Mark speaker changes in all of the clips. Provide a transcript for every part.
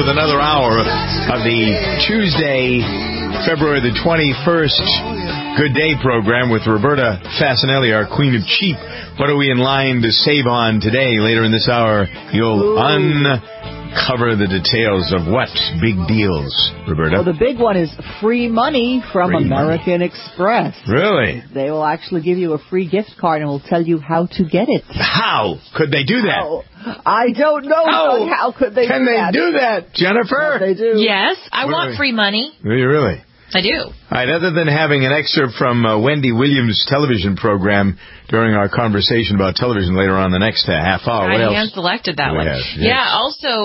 Speaker 1: with another hour of the Tuesday, February the 21st Good Day program with Roberta Fasanelli, our Queen of Cheap. What are we in line to save on today? Later in this hour, you'll uncover the details of what big deals, Roberta.
Speaker 2: Well, the big one is free money from American Express.
Speaker 1: Really?
Speaker 2: They will actually give you a free gift card and will tell you how to get it.
Speaker 1: How could they do that?
Speaker 2: Oh, I don't know. How could they do that?
Speaker 1: Can they do that, Jennifer?
Speaker 2: Yes, they do.
Speaker 3: Yes, I want free money.
Speaker 1: Do you really?
Speaker 3: I do.
Speaker 1: All right, other than having an excerpt from Wendy Williams' television program during our conversation about television later on the next half hour, what else?
Speaker 3: I hand-selected that one.
Speaker 1: Yes.
Speaker 3: Yeah, also,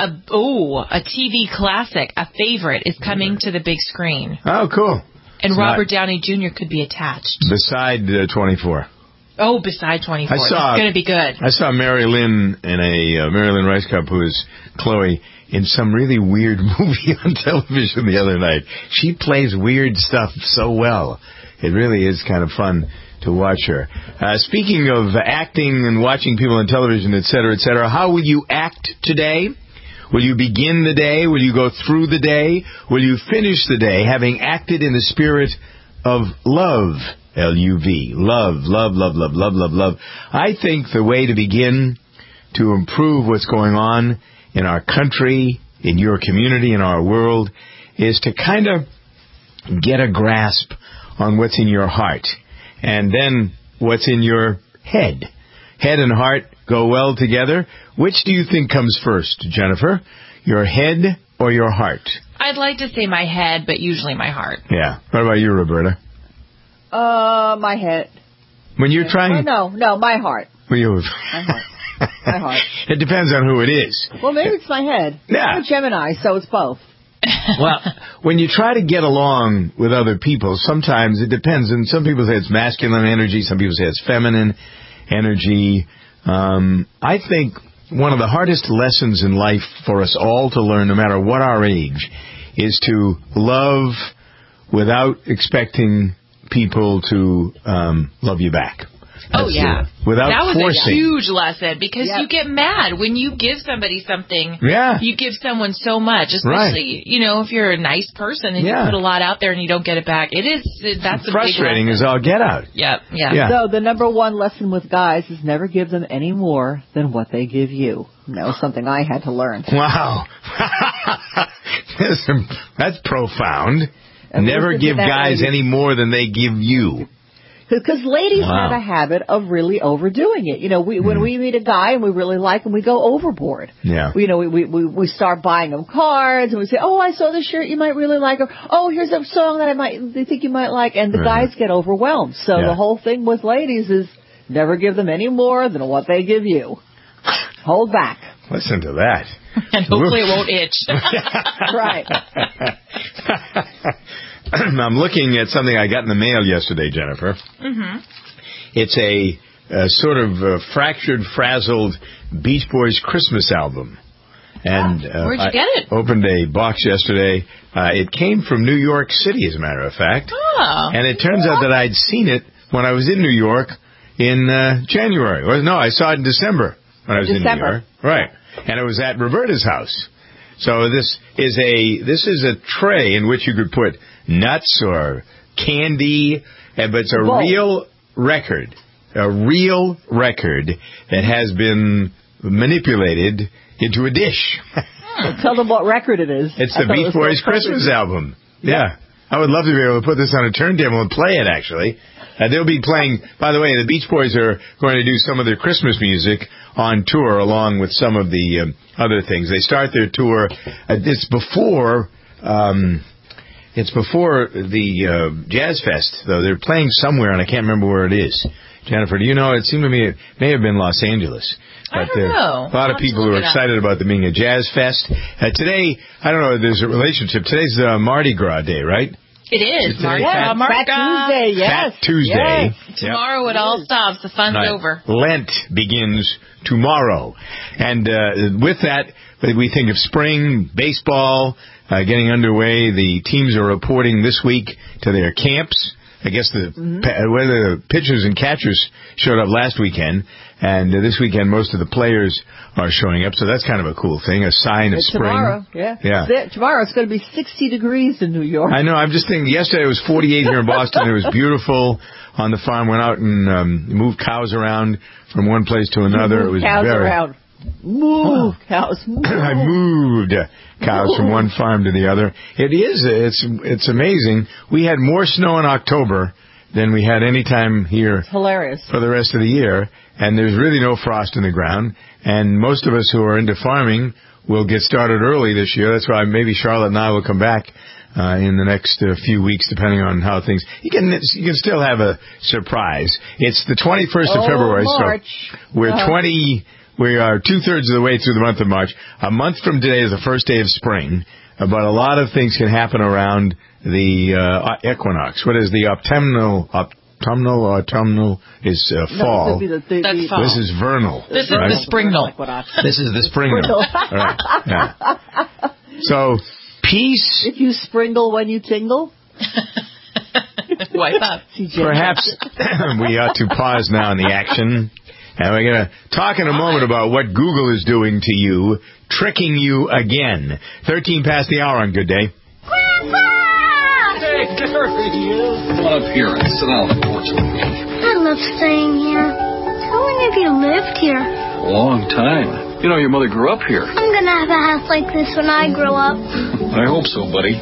Speaker 3: a TV classic, a favorite, is coming to the big screen.
Speaker 1: Oh, cool.
Speaker 3: And Robert Downey Jr. could be attached.
Speaker 1: Beside 24.
Speaker 3: Oh, beside 24. It's going to be good.
Speaker 1: I saw Mary Lynn in a Mary Lynn Rice Cup, who is Chloe, in some really weird movie on television the other night. She plays weird stuff so well. It really is kind of fun to watch her. Speaking of acting and watching people on television, et cetera, how will you act today? Will you begin the day? Will you go through the day? Will you finish the day having acted in the spirit of love? L-U-V. Love, love, love, love, love, love, love. I think the way to begin to improve what's going on in our country, in your community, in our world, is to kind of get a grasp on what's in your heart. And then what's in your head. Head and heart go well together. Which do you think comes first, Jennifer? Your head or your heart?
Speaker 3: I'd like to say my head, but usually my heart.
Speaker 1: Yeah. What about you, Roberta?
Speaker 2: My head.
Speaker 1: When you're trying...
Speaker 2: No, my heart.
Speaker 1: My
Speaker 2: heart. My heart.
Speaker 1: It depends on who it is.
Speaker 2: Well, maybe it's my head.
Speaker 1: Yeah.
Speaker 2: I'm a Gemini, so it's both.
Speaker 1: Well, when you try to get along with other people, sometimes it depends. And some people say it's masculine energy. Some people say it's feminine energy. I think one of the hardest lessons in life for us all to learn, no matter what our age, is to love without expecting people to love you back. Without
Speaker 3: that was
Speaker 1: forcing.
Speaker 3: A huge lesson because you get mad when you give somebody something.
Speaker 1: Yeah.
Speaker 3: You give someone so much, especially if you're a nice person and you put a lot out there and you don't get it back. That's
Speaker 1: frustrating as all get out.
Speaker 3: Yeah.
Speaker 2: So the number one lesson with guys is never give them any more than what they give you. That was something I had to learn.
Speaker 1: Wow. That's profound. Never give guys any more than they give you.
Speaker 2: Because ladies have a habit of really overdoing it. When we meet a guy and we really like him, we go overboard.
Speaker 1: Yeah.
Speaker 2: We start buying him cards and we say, oh, I saw this shirt you might really like. Or, oh, here's a song that they think you might like. And the guys get overwhelmed. So the whole thing with ladies is never give them any more than what they give you. Hold back.
Speaker 1: Listen to that.
Speaker 3: And hopefully it won't itch.
Speaker 2: Right.
Speaker 1: I'm looking at something I got in the mail yesterday, Jennifer.
Speaker 3: Mm-hmm.
Speaker 1: It's a sort of fractured, frazzled Beach Boys Christmas album. And
Speaker 3: where'd you get it?
Speaker 1: Opened a box yesterday. It came from New York City, as a matter of fact.
Speaker 3: Oh.
Speaker 1: And it turns out that I'd seen it when I was in New York in January. No, I saw it in December when I was in New York. Right. And it was at Roberta's house. So this is a tray in which you could put nuts or candy, but it's a real record that has been manipulated into a dish.
Speaker 2: Tell them what record it is.
Speaker 1: It's the Beach Boys Christmas album. Yeah. I would love to be able to put this on a turntable and play it, actually. They'll be playing, by the way, the Beach Boys are going to do some of their Christmas music on tour along with some of the other things. They start their tour. It's before the Jazz Fest, though. They're playing somewhere, and I can't remember where it is. Jennifer, do you know? It seemed to me it may have been Los Angeles.
Speaker 3: But I don't know.
Speaker 1: A lot of people who are excited about them being a Jazz Fest. Today, I don't know if there's a relationship. Today's Mardi Gras Day, right?
Speaker 3: It is.
Speaker 2: Mardi Gras. Fat Tuesday, yes.
Speaker 1: Fat Tuesday.
Speaker 2: Yes.
Speaker 3: Tomorrow it all stops. The fun's over.
Speaker 1: Lent begins tomorrow. And with that, we think of spring, baseball getting underway. The teams are reporting this week to their camps. I guess whether the pitchers and catchers showed up last weekend, and this weekend most of the players are showing up, so that's kind of a cool thing, a sign of spring.
Speaker 2: Tomorrow, tomorrow it's going to be 60 degrees in New York.
Speaker 1: I know, I'm just thinking, yesterday it was 48 here in Boston, it was beautiful on the farm, went out and moved cows around from one place to another. It was
Speaker 2: around. Cows. Move.
Speaker 1: I moved cows from one farm to the other. It's amazing. We had more snow in October than we had any time here.
Speaker 2: It's hilarious.
Speaker 1: For the rest of the year. And there's really no frost in the ground. And most of us who are into farming will get started early this year. That's why maybe Charlotte and I will come back in the next few weeks, depending on how things... You can still have a surprise. It's the 21st of February,
Speaker 2: March.
Speaker 1: So we are 2/3 of the way through the month of March. A month from today is the first day of spring, but a lot of things can happen around the equinox. What is the autumnal is fall.
Speaker 3: That's fall.
Speaker 1: This is vernal.
Speaker 3: This is the springnal.
Speaker 1: This is the springnal. Right. Yeah. So, peace.
Speaker 2: If you springle when you tingle.
Speaker 3: Wipe up.
Speaker 1: Perhaps we ought to pause now in the action. And we're going to talk in a moment about what Google is doing to you, tricking you again. 13 past the hour on Good Day.
Speaker 4: Grandpa!
Speaker 5: Hey, there he is. Come on up here and sit on the porch with me.
Speaker 4: I love staying here. How long have you lived here?
Speaker 5: A long time. You know, your mother grew up here.
Speaker 4: I'm going to have a house like this when I grow up.
Speaker 5: I hope so, buddy.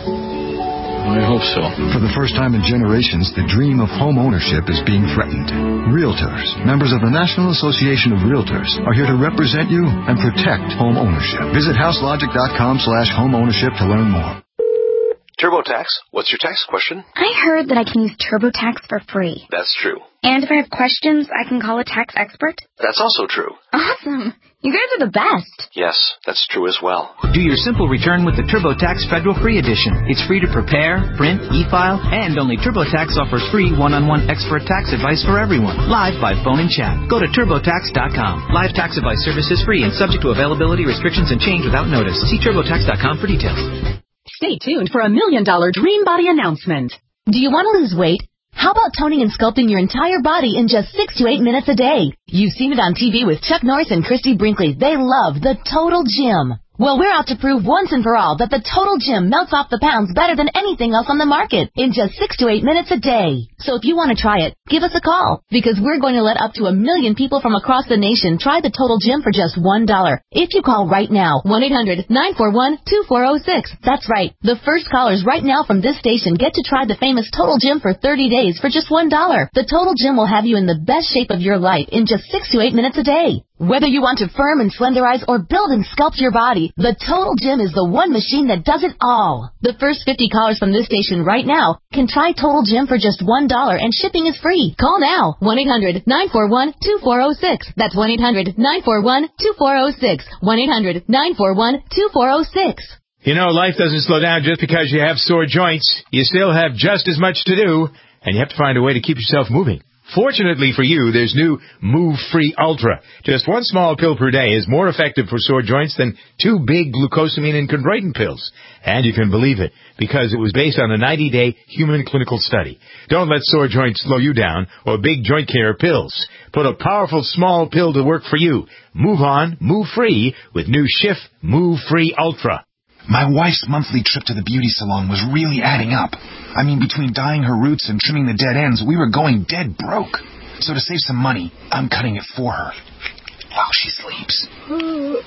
Speaker 5: I hope so.
Speaker 6: For the first time in generations, the dream of home ownership is being threatened. Realtors, members of the National Association of Realtors, are here to represent you and protect home ownership. Visit houselogic.com/homeownership to learn more.
Speaker 7: TurboTax, what's your tax question?
Speaker 8: I heard that I can use TurboTax for free.
Speaker 7: That's true.
Speaker 8: And if I have questions, I can call a tax expert?
Speaker 7: That's also true.
Speaker 8: Awesome. You guys are the best.
Speaker 7: Yes, that's true as well.
Speaker 9: Do your simple return with the TurboTax Federal Free Edition. It's free to prepare, print, e-file, and only TurboTax offers free one-on-one expert tax advice for everyone, live by phone and chat. Go to TurboTax.com. Live tax advice service is free and subject to availability, restrictions, and change without notice. See TurboTax.com for details.
Speaker 10: Stay tuned for a $1 million Dream Body announcement.
Speaker 11: Do you want to lose weight? How about toning and sculpting your entire body in just 6 to 8 minutes a day? You've seen it on TV with Chuck Norris and Christy Brinkley. They love the Total Gym. Well, we're out to prove once and for all that the Total Gym melts off the pounds better than anything else on the market in just 6 to 8 minutes a day. So if you want to try it, give us a call, because we're going to let up to 1 million people from across the nation try the Total Gym for just $1. If you call right now, 1-800-941-2406. That's right. The first callers right now from this station get to try the famous Total Gym for 30 days for just $1. The Total Gym will have you in the best shape of your life in just 6 to 8 minutes a day. Whether you want to firm and slenderize or build and sculpt your body, the Total Gym is the one machine that does it all. The first 50 callers from this station right now can try Total Gym for just $1, and shipping is free. Call now, 1-800-941-2406. That's 1-800-941-2406. 1-800-941-2406.
Speaker 1: You know, life doesn't slow down just because you have sore joints. You still have just as much to do, and you have to find a way to keep yourself moving. Fortunately for you, there's new Move Free Ultra. Just one small pill per day is more effective for sore joints than 2 big glucosamine and chondroitin pills. And you can believe it, because it was based on a 90-day human clinical study. Don't let sore joints slow you down or big joint care pills. Put a powerful small pill to work for you. Move on, move free with new Schiff Move Free Ultra.
Speaker 6: My wife's monthly trip to the beauty salon was really adding up. I mean, between dyeing her roots and trimming the dead ends, we were going dead broke. So to save some money, I'm cutting it for her while she sleeps. No,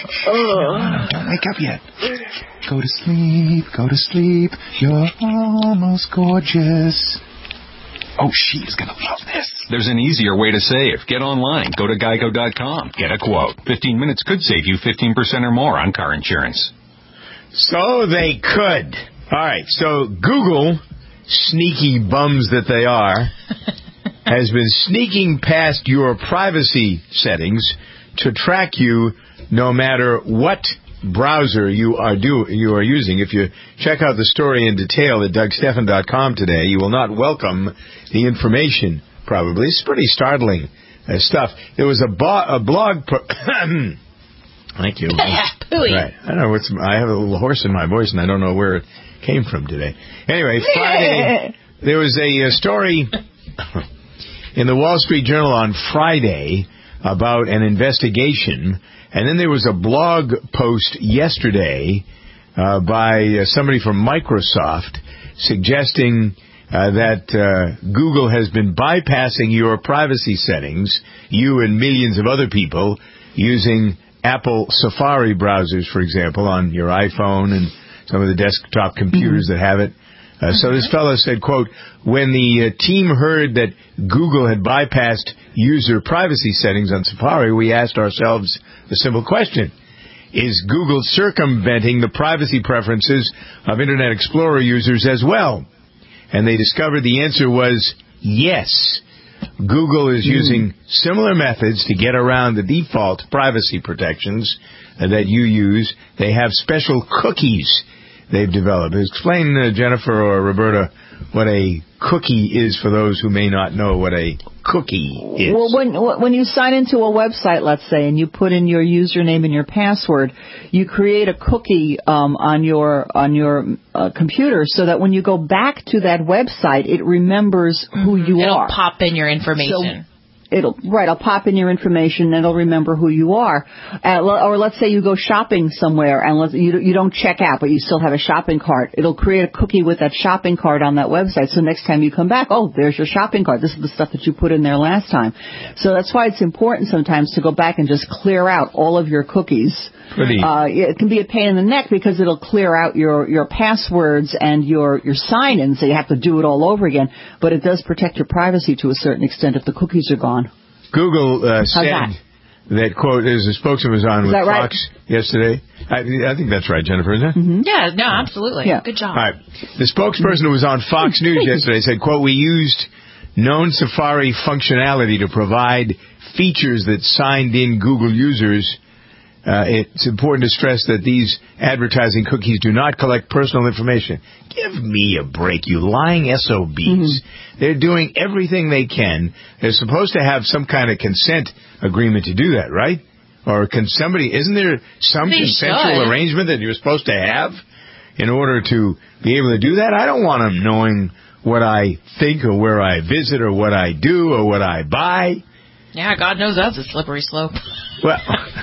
Speaker 6: don't wake up yet. Go to sleep, you're almost gorgeous. Oh, she's gonna love this.
Speaker 12: There's an easier way to save. Get online. Go to Geico.com. Get a quote. 15 minutes could save you 15% or more on car insurance.
Speaker 1: So they could. All right, so Google, sneaky bums that they are, has been sneaking past your privacy settings to track you no matter what browser you are using. If you check out the story in detail at DougStephan.com today, you will not welcome the information, probably. It's pretty startling stuff. There was a blog... Thank you. Right. I don't know I have a little horse in my voice, and I don't know where it came from today. Anyway, there was a story in the Wall Street Journal on Friday about an investigation, and then there was a blog post yesterday by somebody from Microsoft suggesting that Google has been bypassing your privacy settings, you and millions of other people, using Apple Safari browsers, for example, on your iPhone and some of the desktop computers that have it. So this fellow said, quote, when the team heard that Google had bypassed user privacy settings on Safari, we asked ourselves a simple question. Is Google circumventing the privacy preferences of Internet Explorer users as well? And they discovered the answer was yes. Google is using similar methods to get around the default privacy protections that you use. They have special cookies they've developed. Explain, Jennifer or Roberta, what a cookie is for those who may not know what a cookie is.
Speaker 2: Well, when you sign into a website, let's say, and you put in your username and your password, you create a cookie on your computer so that when you go back to that website, it remembers who you are.
Speaker 3: It'll pop in your information.
Speaker 2: It'll pop in your information and it'll remember who you are. Or let's say you go shopping somewhere and you don't check out, but you still have a shopping cart. It'll create a cookie with that shopping cart on that website. So next time you come back, oh, there's your shopping cart. This is the stuff that you put in there last time. So that's why it's important sometimes to go back and just clear out all of your cookies. It can be a pain in the neck because it'll clear out your passwords and your sign-in, so you have to do it all over again. But it does protect your privacy to a certain extent if the cookies are gone.
Speaker 1: Google said that, quote, as a spokesman was on with Fox yesterday. I think that's right, Jennifer, isn't it?
Speaker 3: Mm-hmm. Yeah, no, absolutely. Yeah. Good job.
Speaker 1: All right. The spokesperson who was on Fox News yesterday said, quote, we used known Safari functionality to provide features that signed in Google users. It's important to stress that these advertising cookies do not collect personal information. Give me a break, you lying SOBs. Mm-hmm. They're doing everything they can. They're supposed to have some kind of consent agreement to do that, right? Or isn't there some consensual arrangement that you're supposed to have in order to be able to do that? I don't want them knowing what I think or where I visit or what I do or what I buy.
Speaker 3: Yeah, God knows that's a slippery slope.
Speaker 1: Well,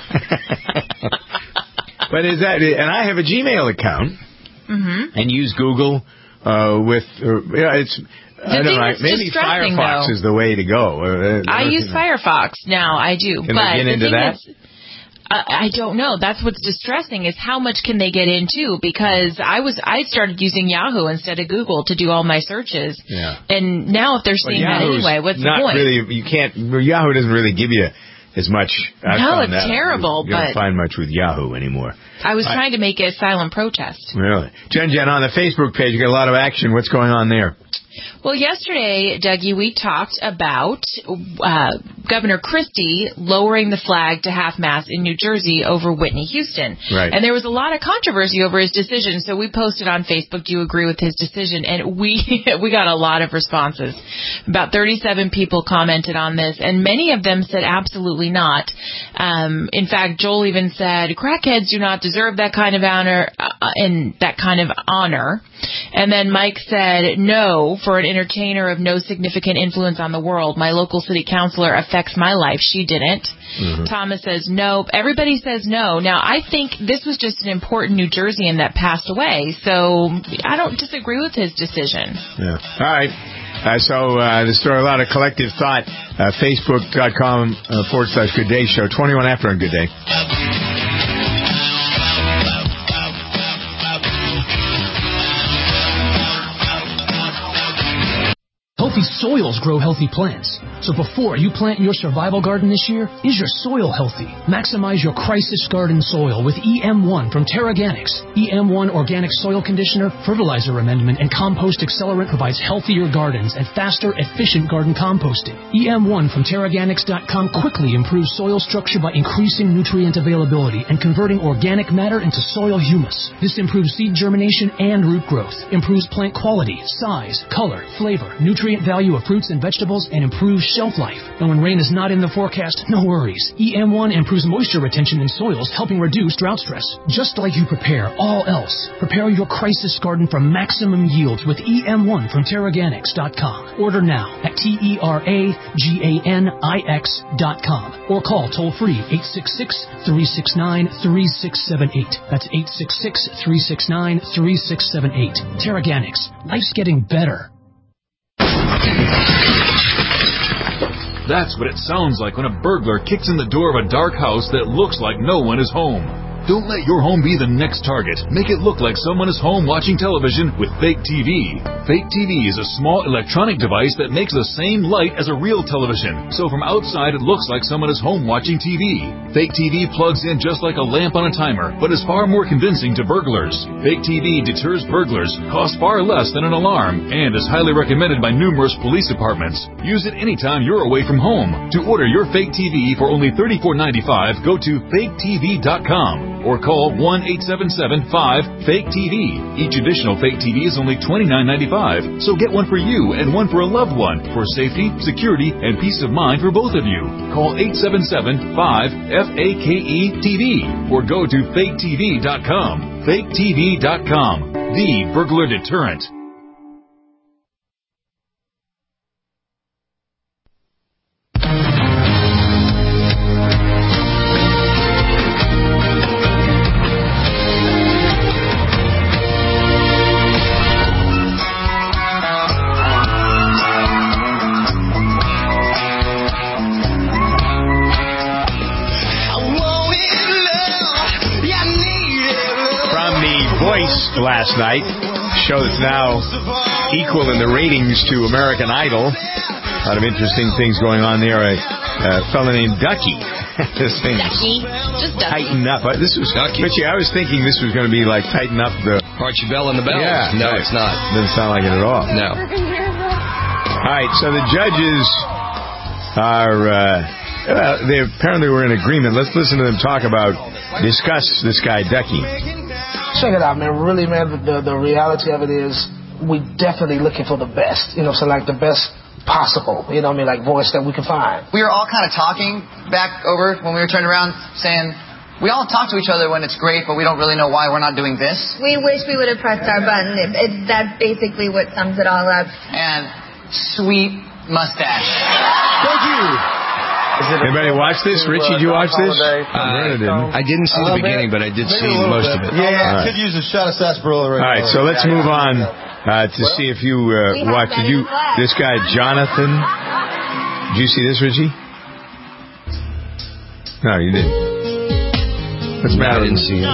Speaker 1: but is that? And I have a Gmail account and use Google it's. I don't know. Maybe Firefox is the way to go.
Speaker 3: I use Firefox now. I do.
Speaker 1: Can they get into that?
Speaker 3: I don't know. That's what's distressing is how much can they get into, because I started using Yahoo instead of Google to do all my searches. Yeah. And now if they're seeing that anyway, what's the point?
Speaker 1: Yahoo doesn't really give you as much.
Speaker 3: It's terrible.
Speaker 1: You don't find much with Yahoo anymore.
Speaker 3: I was trying to make it a silent protest.
Speaker 1: Really? Jen, on the Facebook page, you got a lot of action. What's going on there?
Speaker 3: Well, yesterday, Dougie, we talked about Governor Christie lowering the flag to half-mast in New Jersey over Whitney Houston.
Speaker 1: Right.
Speaker 3: And there was a lot of controversy over his decision, so we posted on Facebook, do you agree with his decision? And we got a lot of responses. About 37 people commented on this, and many of them said absolutely not. In fact, Joel even said, crackheads do not deserve that kind of honor and that kind of honor. And then Mike said, no, for an entertainer of no significant influence on the world. My local city councilor affects my life. She didn't. Mm-hmm. Thomas says no. Everybody says no. Now, I think this was just an important New Jerseyan that passed away, so I don't disagree with his decision.
Speaker 1: Yeah. All right. So the story, a lot of collective thought. Facebook.com/Good Day Show. 21 after on Good Day.
Speaker 13: Healthy soils grow healthy plants. So before you plant your survival garden this year, is your soil healthy? Maximize your crisis garden soil with EM1 from Terraganics. EM1 Organic Soil Conditioner, Fertilizer Amendment, and Compost Accelerant provides healthier gardens and faster, efficient garden composting. EM1 from Terraganics.com quickly improves soil structure by increasing nutrient availability and converting organic matter into soil humus. This improves seed germination and root growth, improves plant quality, size, color, flavor, nutrient nutrient value of fruits and vegetables and improves shelf life. And when rain is not in the forecast, no worries. EM1 improves moisture retention in soils, helping reduce drought stress. Just like you prepare all else, prepare your crisis garden for maximum yields with EM1 from Terraganics.com. Order now at TerraGanix.com or call toll-free 866-369-3678. That's 866-369-3678. Terraganics. Life's getting better.
Speaker 14: That's what it sounds like when a burglar kicks in the door of a dark house that looks like no one is home. Don't let your home be the next target. Make it look like someone is home watching television with Fake TV. Fake TV is a small electronic device that makes the same light as a real television. So from outside, it looks like someone is home watching TV. Fake TV plugs in just like a lamp on a timer, but is far more convincing to burglars. Fake TV deters burglars, costs far less than an alarm, and is highly recommended by numerous police departments. Use it anytime you're away from home. To order your Fake TV for only $34.95, go to faketv.com. or call 1-877-5-FAKE-TV. Each additional Fake TV is only $29.95, so get one for you and one for a loved one for safety, security, and peace of mind for both of you. Call 877-5-FAKE-TV or go to faketv.com. faketv.com, the burglar deterrent.
Speaker 1: Last night, show that's now equal in the ratings to American Idol. A lot of interesting things going on there. A fellow named Ducky. This thing
Speaker 3: Ducky, just Ducky.
Speaker 1: Tighten Up. This was Ducky. Richie, I was thinking this was going to be like Tighten Up the
Speaker 15: Archie Bell and the Bells.
Speaker 1: Yeah,
Speaker 15: no, it's not.
Speaker 1: Doesn't sound like it at all.
Speaker 15: No.
Speaker 1: All right, so the judges are. They apparently were in agreement. Let's listen to them discuss this guy Ducky.
Speaker 16: Check it out, man. Really, man, the reality of it is we definitely looking for the best, so like the best possible, like voice that we can find.
Speaker 17: We were all kind of talking back over when we were turning around saying, we all talk to each other when it's great, but we don't really know why we're not doing this.
Speaker 18: We wish we would have pressed our button. That's basically what sums it all up.
Speaker 17: And sweet mustache.
Speaker 1: Thank you. Anybody watch this? Richie, did you watch this?
Speaker 15: I didn't see the beginning, but I did see most of it.
Speaker 19: Yeah, I could use a shot of sarsaparilla right now.
Speaker 1: All right, so let's move on to see if you watched. This guy, Jonathan. Did you see this, Richie? No, you didn't. What's the matter?
Speaker 15: I didn't see it.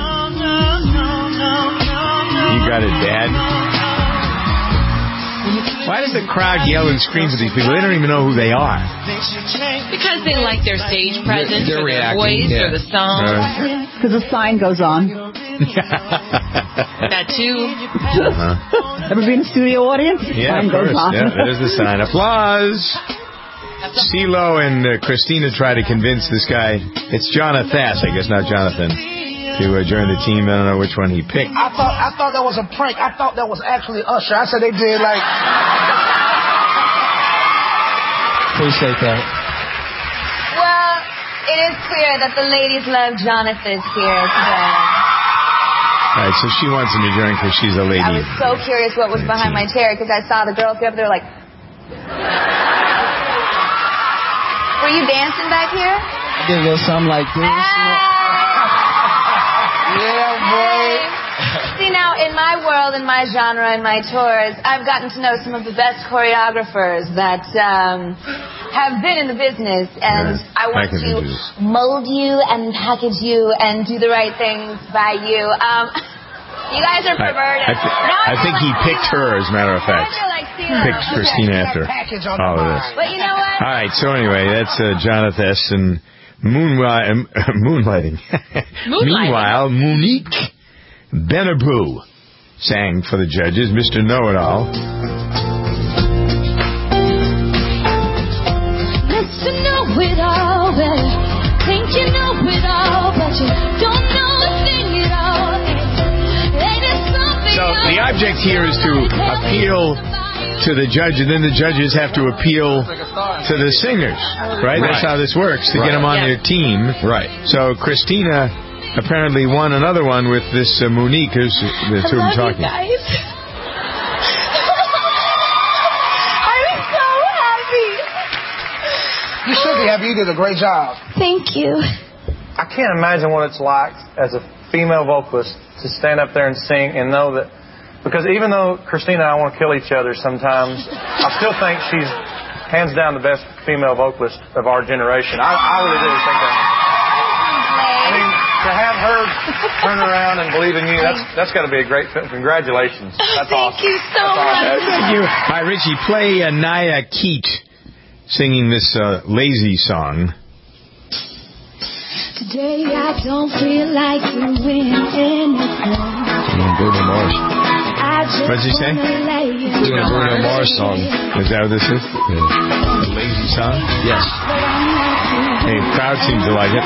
Speaker 1: You got it, Dad. Why does the crowd yell and scream for these people? They don't even know who they are.
Speaker 3: Because they like their stage presence, or their voice, or the song.
Speaker 2: Because the sign goes on.
Speaker 3: That too.
Speaker 2: Ever been in a studio audience?
Speaker 1: Yeah,
Speaker 2: sign
Speaker 1: of course.
Speaker 2: goes on.
Speaker 1: Yeah, there's the sign. Applause. CeeLo and Christina try to convince this guy. It's Jonathan, I guess, not Jonathan, to join the team. I don't know which one he picked.
Speaker 16: I thought that was a prank. I thought that was actually Usher. I said they did like.
Speaker 19: Appreciate that.
Speaker 18: Well, it is clear that the ladies love Jonathan here today.
Speaker 1: All right, so she wants him to join because she's a lady.
Speaker 18: I was so curious what was behind my chair because I saw the girls go up there like. Were you dancing back here?
Speaker 19: I did a little something like this. Yeah, boy.
Speaker 18: See, now, in my world, in my genre, in my tours, I've gotten to know some of the best choreographers that have been in the business, and I want to mold you and package you and do the right things by you. You guys are perverted.
Speaker 1: I think he picked her, as a matter of fact. Picked Christina after all of this.
Speaker 18: But you know what?
Speaker 1: All right, so anyway, that's Jonathan and moonlighting. Meanwhile, Monique Benaboo sang for the judges, Mr. Know-It-All.
Speaker 20: Mr. Know-It-All, well, think you know it all, but you don't know a thing at all.
Speaker 1: So the object here is to appeal to the judge, and then the judges have to appeal to the singers, right? That's how this works, to get them on their team.
Speaker 15: Right.
Speaker 1: So Christina apparently won another one with this Monique, who's the two I'm talking.
Speaker 20: Guys. I'm so happy.
Speaker 16: You should be happy. You did a great job.
Speaker 20: Thank you.
Speaker 21: I can't imagine what it's like as a female vocalist to stand up there and sing and know that, because even though Christina and I want to kill each other sometimes, I still think she's hands down the best female vocalist of our generation. I really do think that. I mean, to have her turn around and believe in you, that's got to be a great film. Congratulations. That's
Speaker 20: Thank
Speaker 21: awesome.
Speaker 20: you so much.
Speaker 1: Thank you. All right, Richie, play Naya Keat singing this lazy song.
Speaker 20: Today I don't feel like doing anything.
Speaker 15: Bruno Mars.
Speaker 1: What'd you say?
Speaker 15: Doing a Bruno Mars song.
Speaker 1: Is that what this is? Yeah. A lazy song?
Speaker 15: Yes.
Speaker 1: Hey, crowd seems to like it.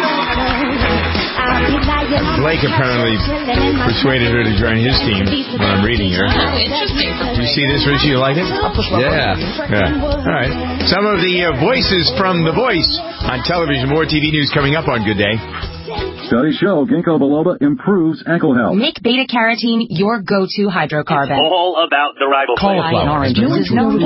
Speaker 1: Blake apparently persuaded her to join his team when I'm reading her. Do you see this, Richie? You like it?
Speaker 15: Yeah.
Speaker 1: All right. Some of the voices from The Voice on television. More TV news coming up on Good Day.
Speaker 22: Studies show ginkgo biloba improves ankle health.
Speaker 11: Make beta-carotene your go-to hydrocarbon.
Speaker 23: It's all about the riboflavin.
Speaker 11: Oranges is known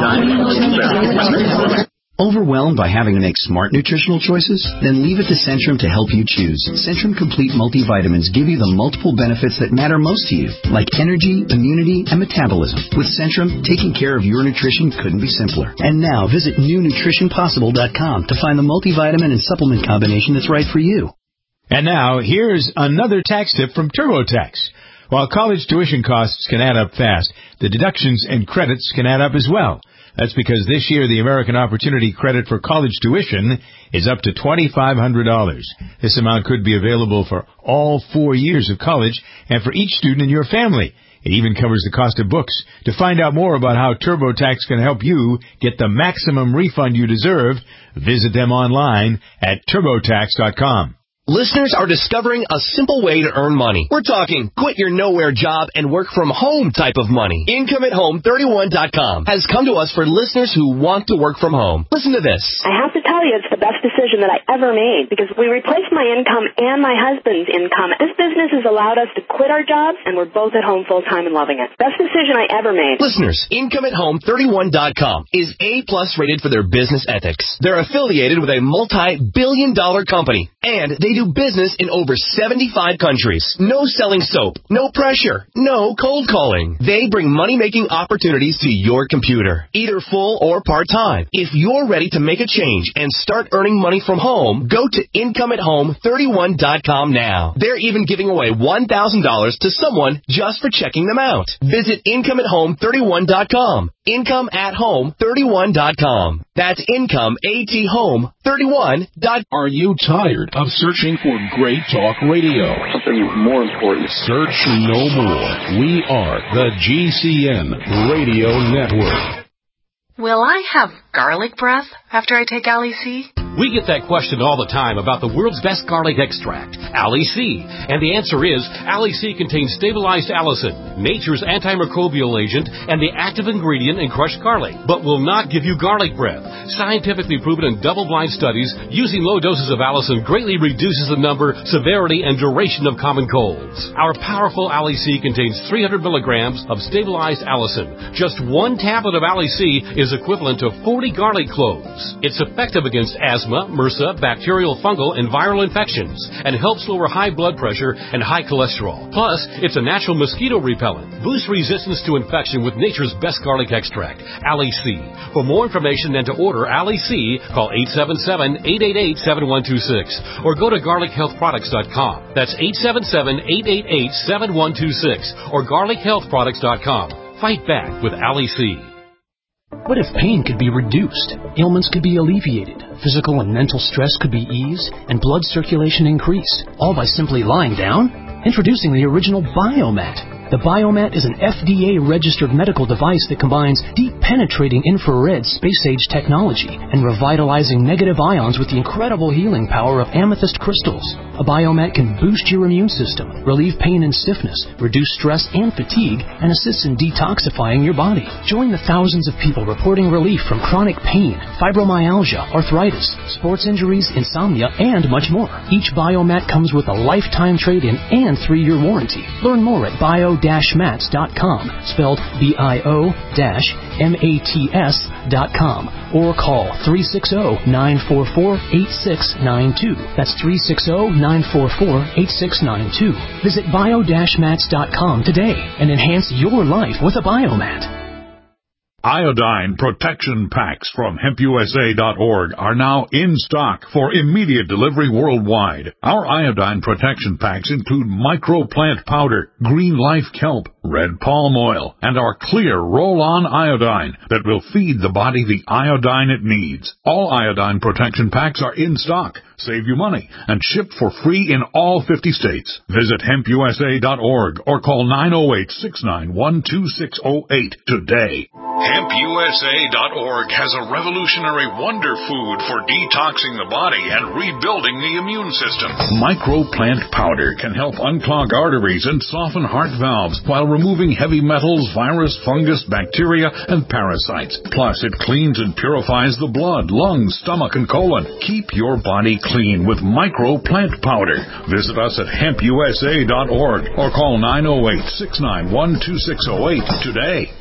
Speaker 11: for
Speaker 24: Overwhelmed by having to make smart nutritional choices? Then leave it to Centrum to help you choose. Centrum Complete Multivitamins give you the multiple benefits that matter most to you, like energy, immunity, and metabolism. With Centrum, taking care of your nutrition couldn't be simpler. And now visit newnutritionpossible.com to find the multivitamin and supplement combination that's right for you.
Speaker 1: And now, here's another tax tip from TurboTax. While college tuition costs can add up fast, the deductions and credits can add up as well. That's because this year the American Opportunity Credit for college tuition is up to $2,500. This amount could be available for all 4 years of college and for each student in your family. It even covers the cost of books. To find out more about how TurboTax can help you get the maximum refund you deserve, visit them online at TurboTax.com.
Speaker 25: Listeners are discovering a simple way to earn money. We're talking quit your nowhere job and work from home type of money. IncomeAtHome31.com has come to us for listeners who want to work from home. Listen to this.
Speaker 26: I have to tell you, it's the best decision that I ever made because we replaced my income and my husband's income. This business has allowed us to quit our jobs and we're both at home full time and loving it. Best decision I ever made.
Speaker 25: Listeners, IncomeAtHome31.com is A+ rated for their business ethics. They're affiliated with a multi-billion-dollar company and they do business in over 75 countries. No selling soap, no pressure, no cold calling. They bring money-making opportunities to your computer, either full or part-time. If you're ready to make a change and start earning money from home, go to IncomeAtHome31.com now. They're even giving away $1,000 to someone just for checking them out. Visit IncomeAtHome31.com. IncomeAtHome31.com. That's IncomeAtHome31.com.
Speaker 14: Are you tired of searching for great talk radio?
Speaker 23: Something more important.
Speaker 14: Search no more. We are the GCN Radio Network.
Speaker 27: Will I have garlic breath after I take Ali C?
Speaker 28: We get that question all the time about the world's best garlic extract, Ali C. And the answer is, Ali C contains stabilized allicin, nature's antimicrobial agent, and the active ingredient in crushed garlic, but will not give you garlic breath. Scientifically proven in double-blind studies, using low doses of allicin greatly reduces the number, severity, and duration of common colds. Our powerful Ali C contains 300 milligrams of stabilized allicin. Just one tablet of Ali C is equivalent to 40 garlic cloves. It's effective against asthma, MRSA, bacterial, fungal, and viral infections, and helps lower high blood pressure and high cholesterol. Plus, it's a natural mosquito repellent. Boost resistance to infection with nature's best garlic extract, Ali C. For more information and to order Ali C, call 877-888-7126 or go to garlichealthproducts.com. That's 877-888-7126 or garlichealthproducts.com. Fight back with Ali C.
Speaker 13: What if pain could be reduced, ailments could be alleviated, physical and mental stress could be eased, and blood circulation increased, all by simply lying down? Introducing the original Biomat. The Biomat is an FDA-registered medical device that combines deep penetrating infrared space-age technology and revitalizing negative ions with the incredible healing power of amethyst crystals. A Biomat can boost your immune system, relieve pain and stiffness, reduce stress and fatigue, and assist in detoxifying your body. Join the thousands of people reporting relief from chronic pain, fibromyalgia, arthritis, sports injuries, insomnia, and much more. Each Biomat comes with a lifetime trade-in and 3-year warranty. Learn more at bio-mats.com, spelled bio-mats.com, or call 360-944-8692. That's 360-944-8692. Visit bio-mats.com today and enhance your life with a Biomat.
Speaker 4: Iodine protection packs from hempusa.org are now in stock for immediate delivery worldwide. Our iodine protection packs include microplant powder, green life kelp, red palm oil, and our clear roll-on iodine that will feed the body the iodine it needs. All iodine protection packs are in stock, save you money, and shipped for free in all 50 states. Visit hempusa.org or call 908-691-2608 today. HempUSA.org has a revolutionary wonder food for detoxing the body and rebuilding the immune system. Microplant powder can help unclog arteries and soften heart valves while removing heavy metals, virus, fungus, bacteria, and parasites. Plus, it cleans and purifies the blood, lungs, stomach, and colon. Keep your body clean with Microplant powder. Visit us at HempUSA.org or call 908-691-2608 today.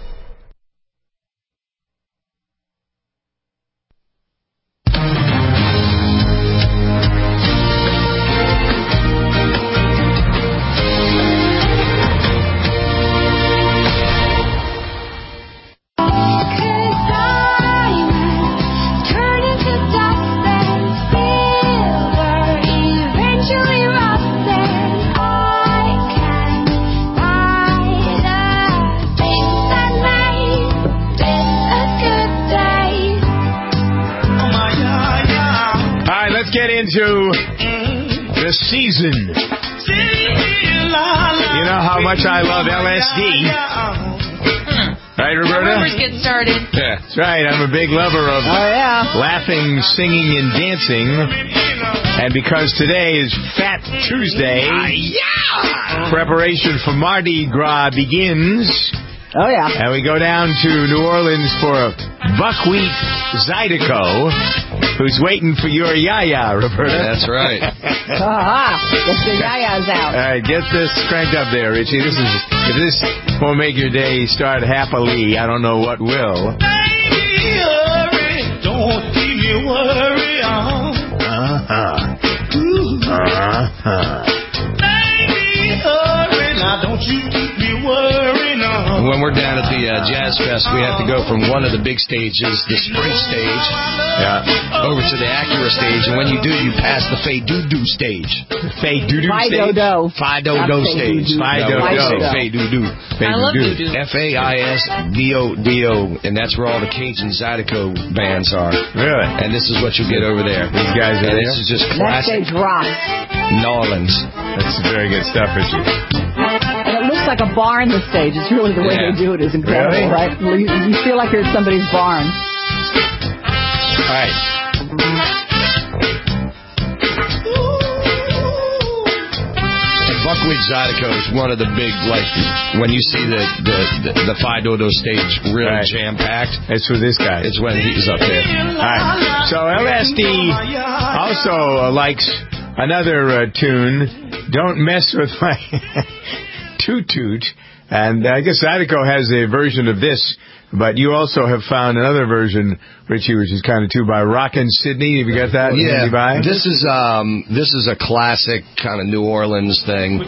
Speaker 1: Into the season. You know how much I love LSD. Right, Roberta?
Speaker 3: Rumors get started.
Speaker 1: Yeah, that's right. I'm a big lover of laughing, singing, and dancing. And because today is Fat Tuesday, preparation for Mardi Gras begins.
Speaker 2: Oh, yeah.
Speaker 1: And we go down to New Orleans for Buckwheat Zydeco, who's waiting for your yaya, Roberta.
Speaker 15: That's right.
Speaker 2: Get the yayas out.
Speaker 1: All right, get this cranked up there, Richie. If this won't make your day start happily, I don't know what will.
Speaker 5: Baby, hurry, don't keep me worry on. Baby, hurry, now don't you keep me worrying on.
Speaker 15: When we're down at the Jazz Fest, we have to go from one of the big stages, the Sprint stage, over to the Acura stage. And when you do, you pass the Fay Doo-Doo stage.
Speaker 1: The Fay Doo-Doo stage?
Speaker 15: Fay Doo-Doo stage.
Speaker 1: Fay Doo-Doo.
Speaker 15: Fay Doo-Doo.
Speaker 3: I love Doo-Doo.
Speaker 15: Faisdo. And that's where all the Cajun Zydeco bands are.
Speaker 1: Really?
Speaker 15: And this is what you get over there.
Speaker 1: These guys are there?
Speaker 15: This is just
Speaker 2: That
Speaker 15: classic
Speaker 2: stage rocks.
Speaker 15: New Orleans.
Speaker 1: That's very good stuff, Richie.
Speaker 2: And it looks like a barn, the stage. It's really the way they do it is incredible, right? You feel like you're at somebody's barn.
Speaker 1: All right.
Speaker 15: Buckwheat Zydeco is one of the big, like, when you see the Phi Dodo stage really jam-packed.
Speaker 1: It's with this guy.
Speaker 15: It's when he's up there.
Speaker 1: All right. So LSD also likes another tune, Don't Mess With My Toot Toot. And I guess Zydeco has a version of this, but you also have found another version, Richie, which is kind of too by Rockin' Sydney. Have you got that?
Speaker 15: Yeah. This is a classic kind of New Orleans thing.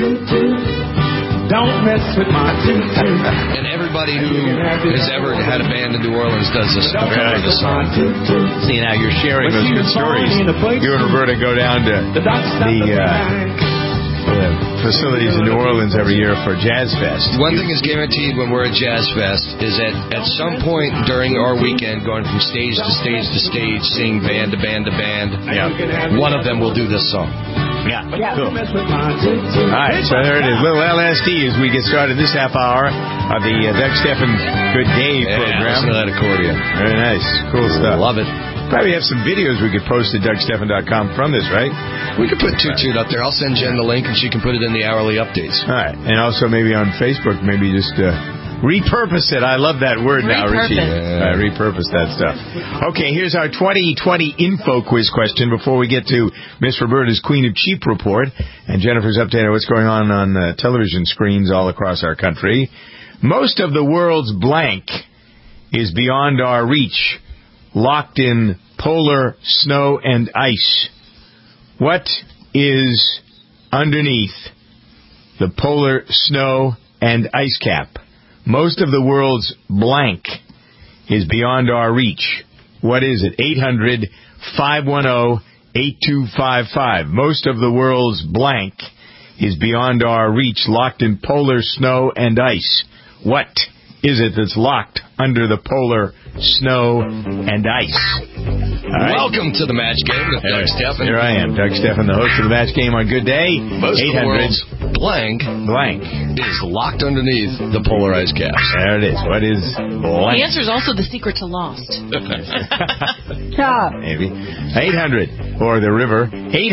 Speaker 5: Don't mess with my toot toot.
Speaker 15: And everybody who has ever had a band in New Orleans does this cover of the song.
Speaker 1: See, now you're sharing those good stories. You and Roberta go down to the facilities in New Orleans every year for Jazz Fest.
Speaker 15: One thing is guaranteed when we're at Jazz Fest is that at some point during our weekend, going from stage to stage to stage, seeing band to band to band, one of them will do this song.
Speaker 1: Yeah. Cool. All right, so there it is. Little LSD as we get started this half hour of the Doug Stephan Good Day program.
Speaker 15: Listen to that accordion.
Speaker 1: Very nice. Cool stuff.
Speaker 15: Love it.
Speaker 1: Probably have some videos we could post at DougStephan.com from this, right?
Speaker 15: We could put Toot up there. I'll send Jen the link, and she can put it in the hourly updates.
Speaker 1: All right. And also maybe on Facebook, maybe just repurpose it. I love that word now, Richie. Repurpose that stuff. Okay, here's our 2020 info quiz question before we get to Miss Roberta's Queen of Cheap report and Jennifer's update on what's going on television screens all across our country. Most of the world's blank is beyond our reach, locked in polar snow and ice. What is underneath the polar snow and ice cap? Most of the world's blank is beyond our reach. What is it? 800-510-8255. Most of the world's blank is beyond our reach, locked in polar snow and ice. What is it that's locked under the polar snow and ice? Right.
Speaker 15: Welcome to the Match Game with Doug Stephan.
Speaker 1: Here I am, Doug Stephan, the host of the Match Game on Good Day.
Speaker 15: Most of the world's blank is locked underneath the polar ice caps.
Speaker 1: There it is. What is blank?
Speaker 3: The answer is also the secret to Lost.
Speaker 1: Maybe. 800, or the river.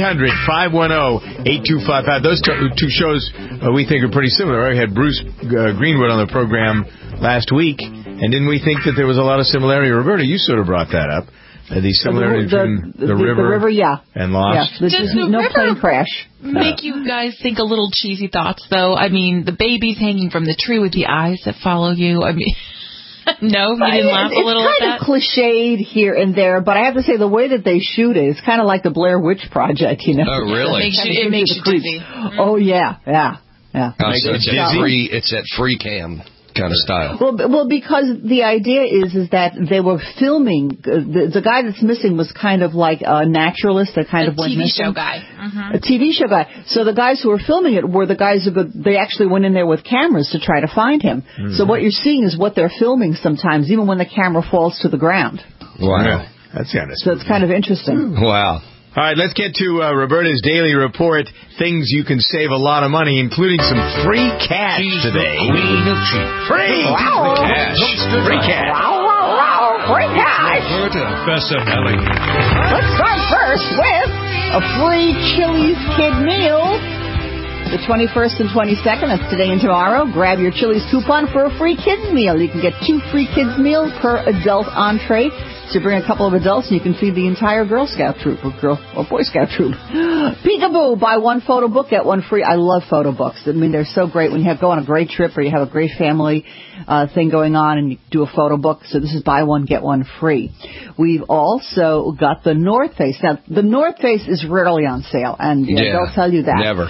Speaker 1: 800-510-8255. Those two shows we think are pretty similar. We had Bruce Greenwood on the program last week, and didn't we think that there was a lot of similarity? Roberta, you sort of brought that up. The similarity between the river and Lost.
Speaker 2: Yeah. Does no plane crash.
Speaker 3: Make you guys think a little cheesy thoughts, though? I mean, the baby's hanging from the tree with the eyes that follow you. I mean, no, you didn't laugh a little at that?
Speaker 2: It's kind of cliched here and there, but I have to say the way that they shoot it, it's kind of like the Blair Witch Project, you know?
Speaker 15: Oh, really?
Speaker 3: It makes you dizzy.
Speaker 2: Oh, yeah.
Speaker 15: So it's at free cam kind of style.
Speaker 2: Well, because the idea is that they were filming. The guy that's missing was kind of like a naturalist that kind of went missing.
Speaker 3: A TV show guy. Mm-hmm.
Speaker 2: A TV show guy. So the guys who were filming it were the guys they actually went in there with cameras to try to find him. Mm-hmm. So what you're seeing is what they're filming sometimes, even when the camera falls to the ground.
Speaker 15: Wow.
Speaker 1: That's kind of
Speaker 2: so it's kind of interesting.
Speaker 15: Wow.
Speaker 1: All right, let's get to Roberta's Daily Report. Things you can save a lot of money, including some free cash today.
Speaker 5: Queen of Cheap.
Speaker 1: Free!
Speaker 5: Wow. Cash.
Speaker 1: Free cash.
Speaker 2: Wow. Free cash.
Speaker 5: Roberta Bessinelli.
Speaker 2: Let's start first with a free Chili's Kid Meal. The 21st and 22nd, that's today and tomorrow. Grab your Chili's coupon for a free kids meal. You can get 2 free kids meals per adult entree. So you bring a couple of adults and you can feed the entire Girl Scout troop or Boy Scout troop. Peekaboo, buy 1 photo book, get 1 free. I love photo books. I mean, they're so great when you go on a great trip or you have a great family thing going on and you do a photo book. So this is buy 1, get 1 free. We've also got the North Face. Now, the North Face is rarely on sale, and they'll tell you that.
Speaker 15: Never.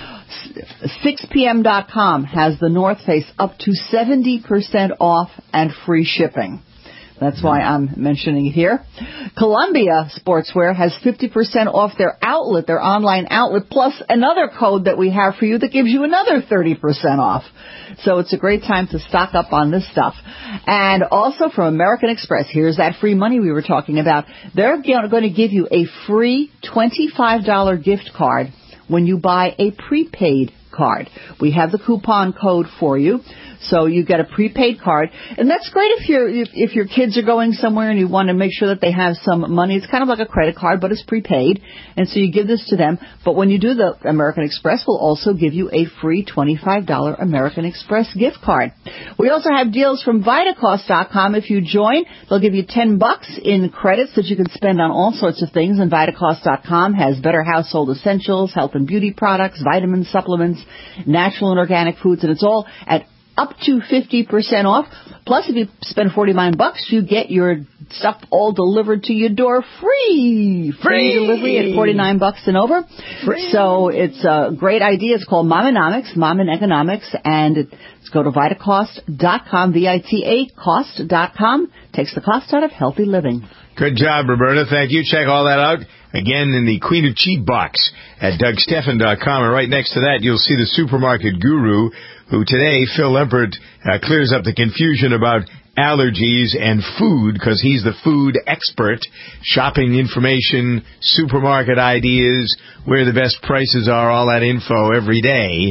Speaker 2: 6pm.com has the North Face up to 70% off and free shipping. That's why I'm mentioning it here. Columbia Sportswear has 50% off their outlet, their online outlet, plus another code that we have for you that gives you another 30% off. So it's a great time to stock up on this stuff. And also from American Express, here's that free money we were talking about. They're going to give you a free $25 gift card when you buy a prepaid card. We have the coupon code for you. So you get a prepaid card, and that's great if your kids are going somewhere and you want to make sure that they have some money. It's kind of like a credit card, but it's prepaid, and so you give this to them. But when you do, the American Express will also give you a free $25 American Express gift card. We also have deals from Vitacost.com. If you join, they'll give you $10 in credits that you can spend on all sorts of things. And Vitacost.com has better household essentials, health and beauty products, vitamins, supplements, natural and organic foods, and it's all at up to 50% off. Plus, if you spend $49, you get your stuff all delivered to your door free. Free delivery at $49 and over. Free. So it's a great idea. It's called Momonomics, Mom and Economics, and let's go to Vitacost.com, VITA cost.com. Takes the cost out of healthy living.
Speaker 1: Good job, Roberta. Thank you. Check all that out again in the Queen of Cheap box at DougStephan.com. And right next to that, you'll see the supermarket guru, who today, Phil Lempert, clears up the confusion about allergies and food, because he's the food expert, shopping information, supermarket ideas, where the best prices are, all that info every day,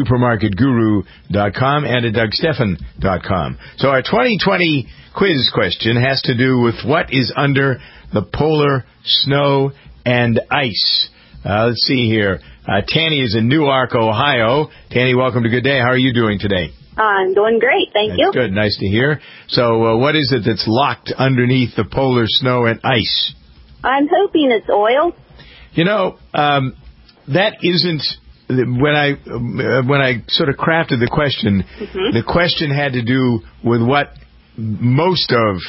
Speaker 1: supermarketguru.com and at DougStephan.com. So our 2020 quiz question has to do with what is under the polar snow and ice. Let's see here. Tanny is in Newark, Ohio. Tanny, welcome to Good Day. How are you doing today?
Speaker 6: I'm doing great, thank you.
Speaker 1: Good, nice to hear. So what is it that's locked underneath the polar snow and ice?
Speaker 6: I'm hoping it's oil.
Speaker 1: You know, that isn't... When I sort of crafted the question, the question had to do with what most of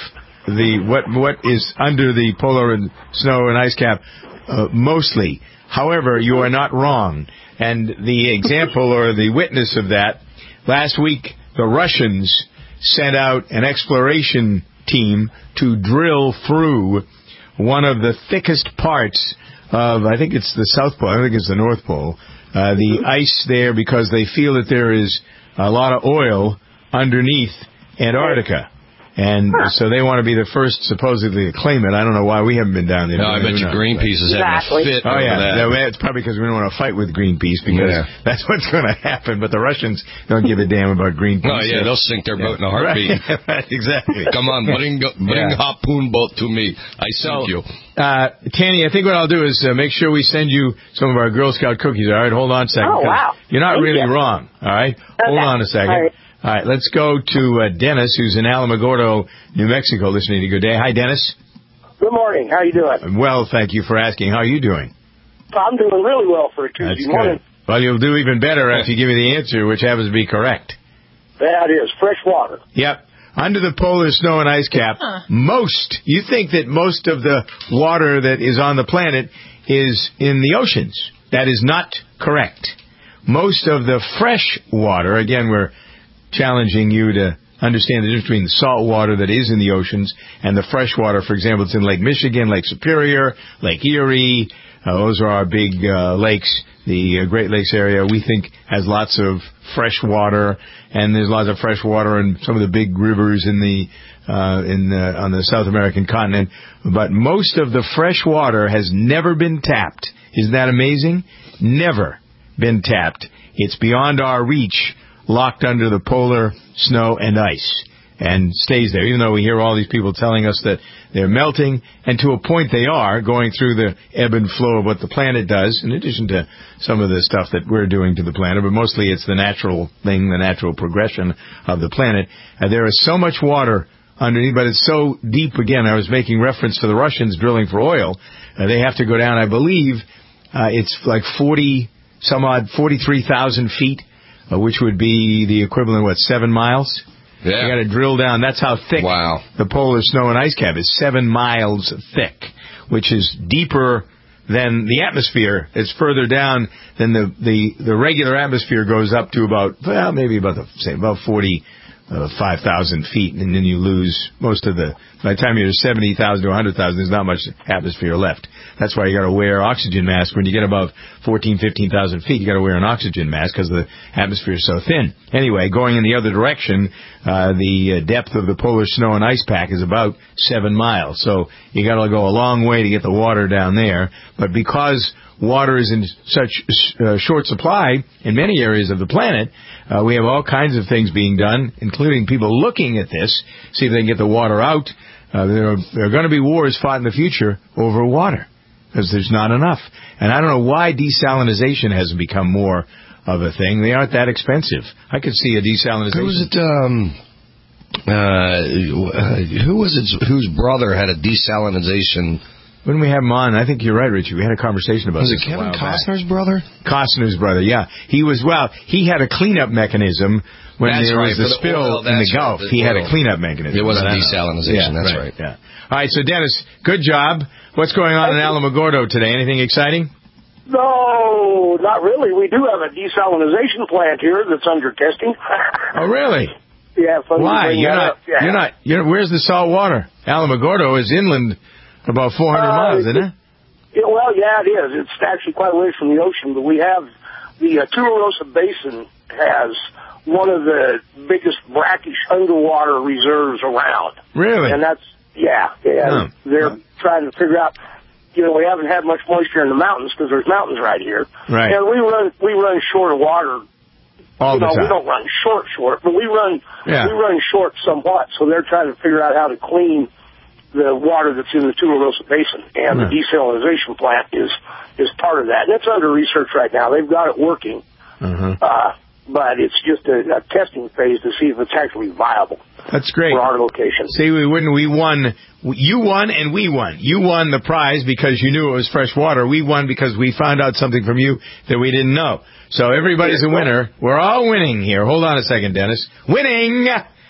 Speaker 1: what is under the polar and snow and ice cap, mostly. However, you are not wrong. And the example or the witness of that, last week the Russians sent out an exploration team to drill through one of the thickest parts of, I think it's the South Pole, I think it's the North Pole, the ice there, because they feel that there is a lot of oil underneath Antarctica. And so they want to be the first, supposedly, to claim it. I don't know why we haven't been down there.
Speaker 15: No, I bet you Greenpeace is having a fit over that.
Speaker 1: It's probably because we don't want to fight with Greenpeace, because that's what's going to happen. But the Russians don't give a damn about Greenpeace.
Speaker 15: Oh, yeah, they'll sink their boat in a heartbeat.
Speaker 1: Right, exactly.
Speaker 15: Come on, bring harpoon boat to me. I sink you.
Speaker 1: Tanny, I think what I'll do is make sure we send you some of our Girl Scout cookies. All right, hold on a second.
Speaker 6: Oh, wow.
Speaker 1: You're not really wrong. All right? Okay. Hold on a second. All right, let's go to Dennis, who's in Alamogordo, New Mexico, listening to Good Day. Hi, Dennis.
Speaker 7: Good morning. How are you doing?
Speaker 1: Well, thank you for asking. How are you doing?
Speaker 7: I'm doing really well for a Tuesday morning.
Speaker 1: Good. Well, you'll do even better after you give me the answer, which happens to be correct.
Speaker 7: That is fresh water.
Speaker 1: Yep. Under the polar snow and ice cap, you think that most of the water that is on the planet is in the oceans. That is not correct. Most of the fresh water, again, we're challenging you to understand the difference between the salt water that is in the oceans and the fresh water. For example, it's in Lake Michigan, Lake Superior, Lake Erie. Those are our big lakes. The Great Lakes area, we think, has lots of fresh water, and there's lots of fresh water in some of the big rivers on the South American continent. But most of the fresh water has never been tapped. Isn't that amazing? Never been tapped. It's beyond our reach, locked under the polar snow and ice, and stays there, even though we hear all these people telling us that they're melting, and to a point they are, going through the ebb and flow of what the planet does, in addition to some of the stuff that we're doing to the planet, but mostly it's the natural thing, the natural progression of the planet. There is so much water underneath, but it's so deep. Again, I was making reference to the Russians drilling for oil. They have to go down, I believe, it's like 43,000 feet, which would be the equivalent of, 7 miles? Yeah. You got to drill down. That's how thick the polar snow and ice cap is. 7 miles thick, which is deeper than the atmosphere. It's further down than the regular atmosphere goes up to about 45,000 feet, and then you lose most of by the time you're 70,000 to 100,000, there's not much atmosphere left. That's why you got to wear oxygen masks. When you get above 15,000 feet, you got to wear an oxygen mask because the atmosphere is so thin. Anyway, going in the other direction, the depth of the polar snow and ice pack is about 7 miles. So you got to go a long way to get the water down there. But because water is in such short supply in many areas of the planet, we have all kinds of things being done, including people looking at this, see if they can get the water out. There are going to be wars fought in the future over water, because there's not enough. And I don't know why desalinization hasn't become more of a thing. They aren't that expensive. I could see a desalinization.
Speaker 15: Who was it whose brother had a desalinization?
Speaker 1: When we have him on, I think you're right, Richie. We had a conversation about this.
Speaker 15: Was it Kevin Costner's brother?
Speaker 1: Costner's brother, yeah. He had a cleanup mechanism when there was the spill in the Gulf. He had a cleanup mechanism.
Speaker 15: It wasn't desalinization, that's right.
Speaker 1: Yeah. All right, so Dennis, good job. What's going on in Alamogordo today? Anything exciting?
Speaker 7: No, not really. We do have a desalinization plant here that's under testing.
Speaker 1: Oh, really?
Speaker 7: Yeah.
Speaker 1: Why? Where's the salt water? Alamogordo is inland about 400 miles, isn't it?
Speaker 7: Yeah, it is. It's actually quite a ways from the ocean, but we have the Tularosa Basin has one of the biggest brackish underwater reserves around.
Speaker 1: Really?
Speaker 7: And that's, they're trying to figure out, we haven't had much moisture in the mountains because there's mountains right here.
Speaker 1: Right.
Speaker 7: And we run short of water.
Speaker 1: All the time.
Speaker 7: We don't run short, but we run short somewhat. So they're trying to figure out how to clean the water that's in the Tularosa Basin. And the desalinization plant is part of that. And it's under research right now. They've got it working. But it's just a testing phase to see if it's actually viable.
Speaker 1: That's great.
Speaker 7: For our location.
Speaker 1: See, you won, and we won. You won the prize because you knew it was fresh water. We won because we found out something from you that we didn't know. So everybody's a winner. We're all winning here. Hold on a second, Dennis. Winning!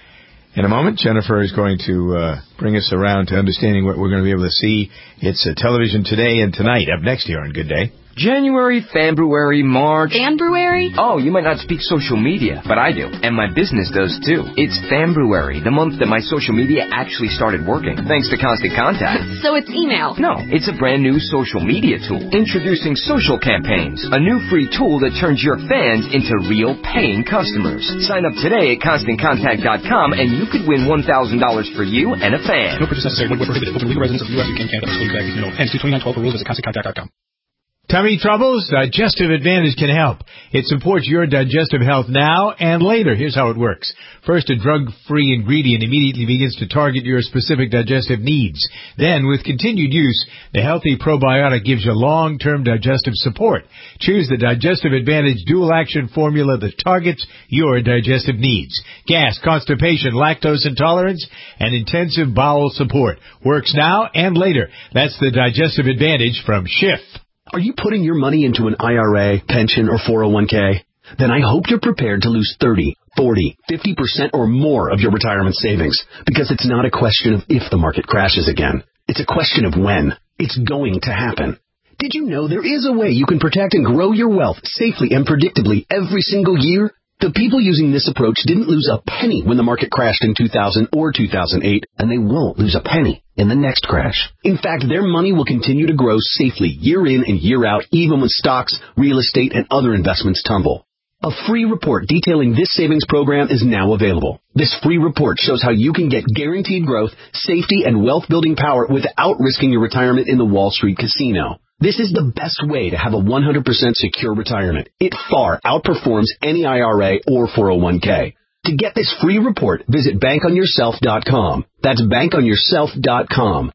Speaker 1: In a moment, Jennifer is going to bring us around to understanding what we're going to be able to see. It's television today and tonight. Up next here on Good Day.
Speaker 8: January, February, March.
Speaker 9: February?
Speaker 8: Oh, you might not speak social media, but I do. And my business does too. It's February, the month that my social media actually started working, thanks to Constant Contact.
Speaker 9: So it's email?
Speaker 8: No, it's a brand new social media tool. Introducing Social Campaigns, a new free tool that turns your fans into real paying customers. Sign up today at ConstantContact.com and you could win $1,000 for you and a fan.
Speaker 13: No purchase necessary. When prohibited. Open to legal residents of the U.S. UK and Canada. Excluding baggage. Hence 22912 for rules. Visit ConstantContact.com.
Speaker 1: Tummy troubles? Digestive Advantage can help. It supports your digestive health now and later. Here's how it works. First, a drug-free ingredient immediately begins to target your specific digestive needs. Then, with continued use, the healthy probiotic gives you long-term digestive support. Choose the Digestive Advantage dual-action formula that targets your digestive needs. Gas, constipation, lactose intolerance, and intensive bowel support. Works now and later. That's the Digestive Advantage from Schiff.
Speaker 24: Are you putting your money into an IRA, pension, or 401k? Then I hope you're prepared to lose 30, 40, 50% or more of your retirement savings, because it's not a question of if the market crashes again. It's a question of when. It's going to happen. Did you know there is a way you can protect and grow your wealth safely and predictably every single year? The people using this approach didn't lose a penny when the market crashed in 2000 or 2008, and they won't lose a penny in the next crash. In fact, their money will continue to grow safely year in and year out, even when stocks, real estate, and other investments tumble. A free report detailing this savings program is now available. This free report shows how you can get guaranteed growth, safety, and wealth-building power without risking your retirement in the Wall Street casino. This is the best way to have a 100% secure retirement. It far outperforms any IRA or 401k. To get this free report, visit bankonyourself.com. That's bankonyourself.com.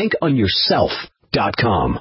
Speaker 24: Bankonyourself.com.